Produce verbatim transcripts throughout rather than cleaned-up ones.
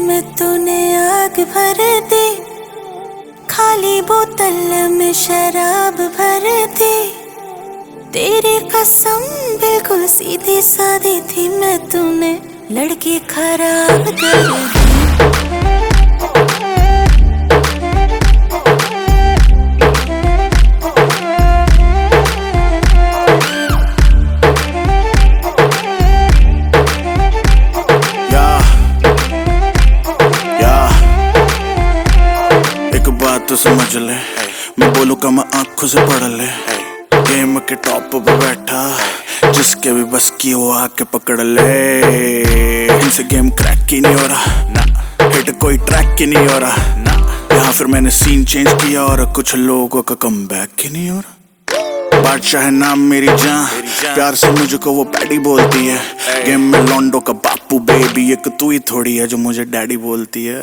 में तूने आग भर दी, खाली बोतल में शराब भर दी। तेरी कसम बिल्कुल सीधी सादी थी मैं, तूने लड़की खराब कर दी। तो समझ ले, मैं बोलूँ का मैं आंखों से पढ़ ले। गेम के टॉप पे बैठा, जिसके भी बस की वो आके पकड़ ले। इनसे गेम क्रैक ही नहीं हो रहा ना, हिट कोई ट्रैक ही नहीं हो रहा ना। यहाँ फिर मैंने सीन चेंज किया और कुछ लोगों का कमबैक ही नहीं हो रहा। बादशाह है नाम मेरी जान, प्यार से मुझको वो पैडी बोलती है। गेम में लॉन्डो का बापू बेबी, एक तू ही थोड़ी है जो मुझे डैडी बोलती है।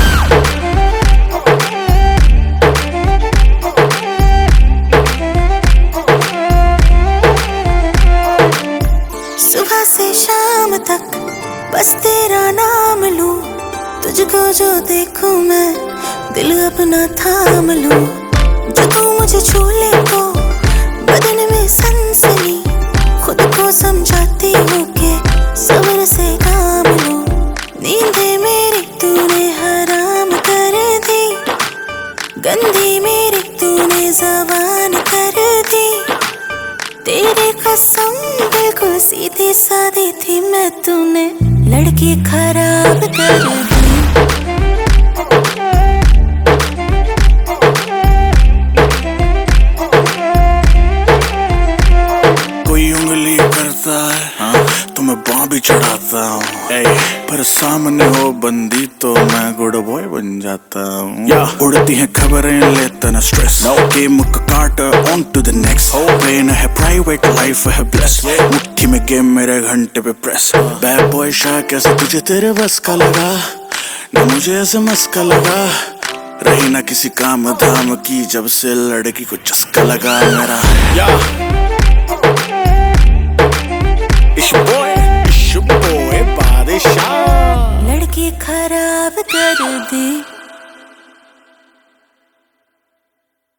सुबह से शाम तक बस तेरा नाम लूं, तुझको जो देखूं मैं दिल अपना थाम लूं। जो तू मुझे छू ले तो बदन में सनसनी, खुद को समझाती हूँ कि सब्र से काम लूं। नींदें मेरी तूने हराम कर दी, गंदी मेरी तूने ज़बान कर दी। तेरी कसम बिल्कुल सीधी सादी थी मैं, तूने लड़की खराब कर दी। कोई उंगली करता है हाँ, तो मैं बाँ भी चढ़ाता हूँ। पर सामने हो बंदी तो मैं गुड बॉय बन जाता हूँ। या उड़ती हैं खबरें लेता ना स्ट्रेस, गेम का काट on to the next. Brain है प्राइवेट, लाइफ है ब्लेस, मुट्ठी में गेम मेरे घंटे पे प्रेस। बैड बॉय शाह कैसे तुझे तेरे बस का लगा, ना मुझे ऐसे मस्का लगा। रही ना किसी काम धाम की जब से लड़की को चस्का लगा मेरा। या इश बॉय इश बॉय बादशाह, लड़की खराब कर दी।